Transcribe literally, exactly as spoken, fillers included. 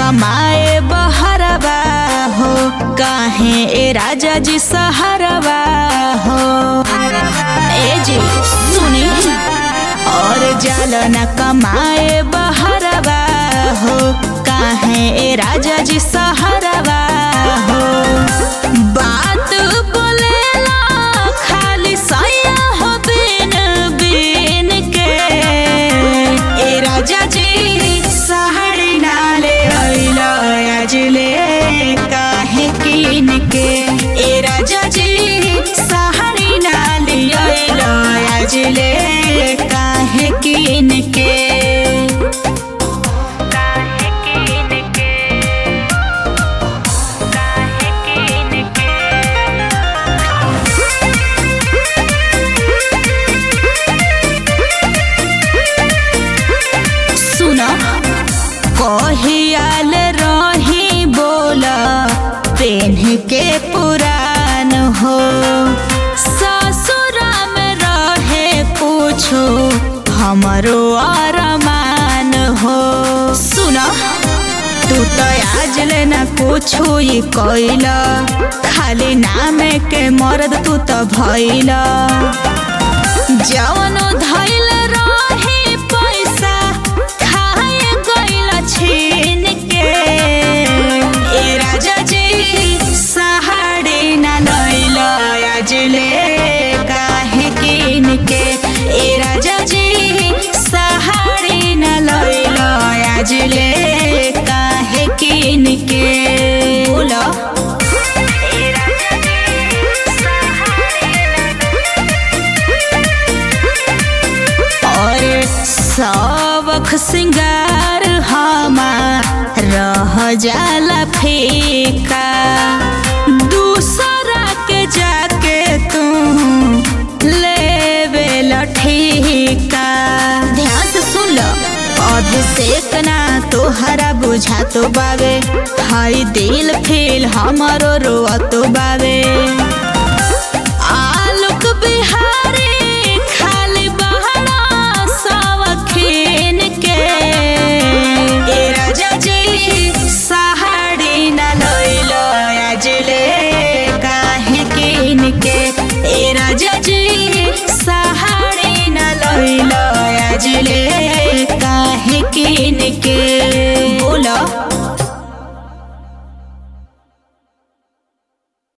कमाए बहरवा हो, काहे ए राजा जी सहरवा हो। ए जी सुनी, और जाल न कमाए बहरवा हो, काहे ए राजा जी सहरवा हो। बात बोलेला खाली सैया हो बिन बिन के, ए राजा जी साड़ी नाले अइला अजले काहे किन के। ए राजा जी साड़ी नाले अइला अजले काहे किन के। कहियाल रही बोला पेन्ह के पुरान हो, ससुरा में रहे कुछो हमरो अरमान हो। सुना तू तो आज लेना कुछो ये कैला, खाली नाम के मर्द तू तो भइला। जवनो धइल रही पैसा खाए गइला छीन के, ए राजा जी साड़ी ना लइला अजले काहे किन के। ए राजा जी साड़ी ना लइला अजले काहे किन के। बोला सबख सिंगार हमार रह जाला फीका, दूसरा के जाके तू लेवे लठीका। ध्यान से सुन लो, अभिषेक ना तोहरा बुझा तो बावे, हाई दिल फील हमारो रोआ तो बावे। आलोक बिहारी खाली बहरा सवखीन के, ए राजा जी साड़ी ना लइला अजले काहे किन के। ए राजा जी साड़ी ना लइला अजले